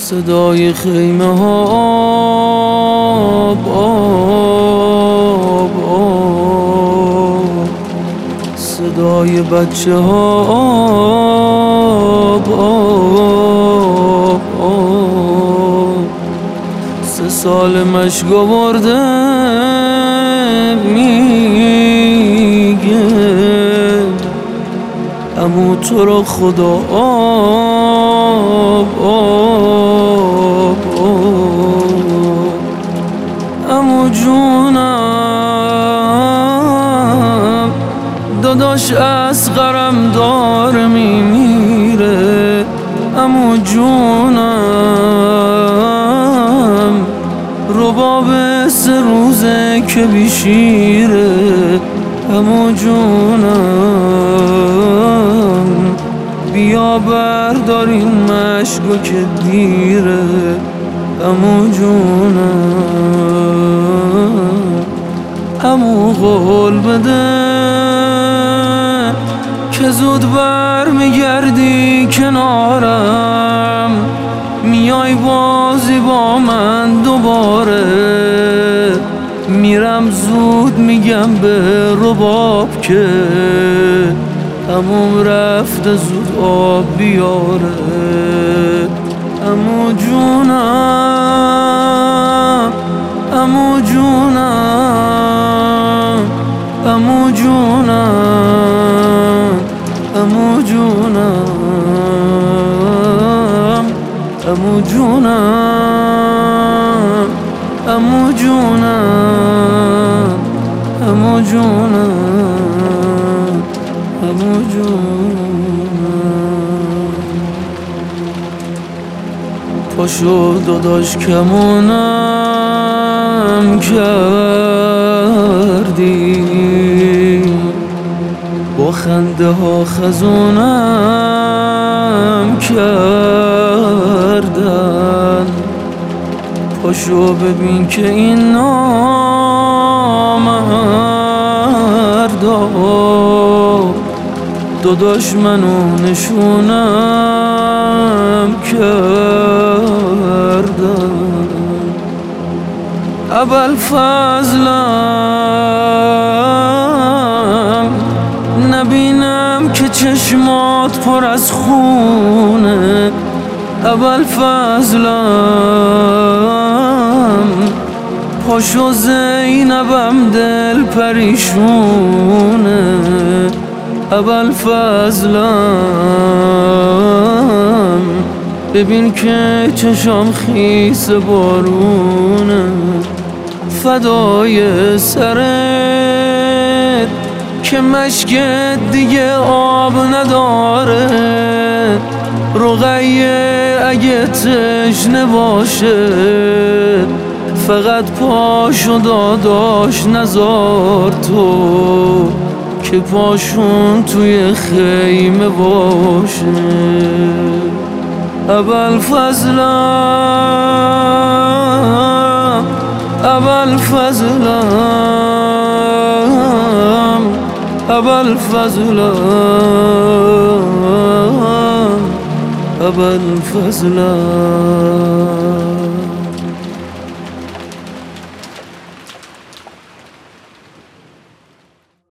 صدای خیمه ها آب آب آب، صدای بچه ها آب آب آب. 3 سال مشک آورده میگه عمو تو رو خدا آب آب آب. عمو جونم داداش اصغرم داره میمیره. عمو جونم رباب 3 روزه که بیشیره. عمو جونم بیا بردارین مشکو که دیره. عمو جونم عمو قول بده که زود برمیگردی کنارم، میای بازی با من دوباره. میرم زود میگم به رباب که عموم رفته زود آب بیاره. عمو جونم عمو جونم عمو جونم عمو جونم عمو جونم عمو جونم عمو جونم عمو جونم. پاشو داداش کمونم کردی، با خنده ها خزونم کردن. پاشو ببین که این نامردا داداش منو نشونم کردن. ابوالفضلم نبینم که چشمات پر از خونه. ابوالفضلم پاشو زینبم دل پریشونه. ابوالفضلم ببین که چشام خیس بارونه. فدای سرت که مشکت دیگه آب نداره. رقیه اگه تشنه باشه فقط پاشو داداش نزار تو که پاشون توی خیمه باشه. ابوالفضلم ابوالفضلم ابوالفضلم ابوالفضلم.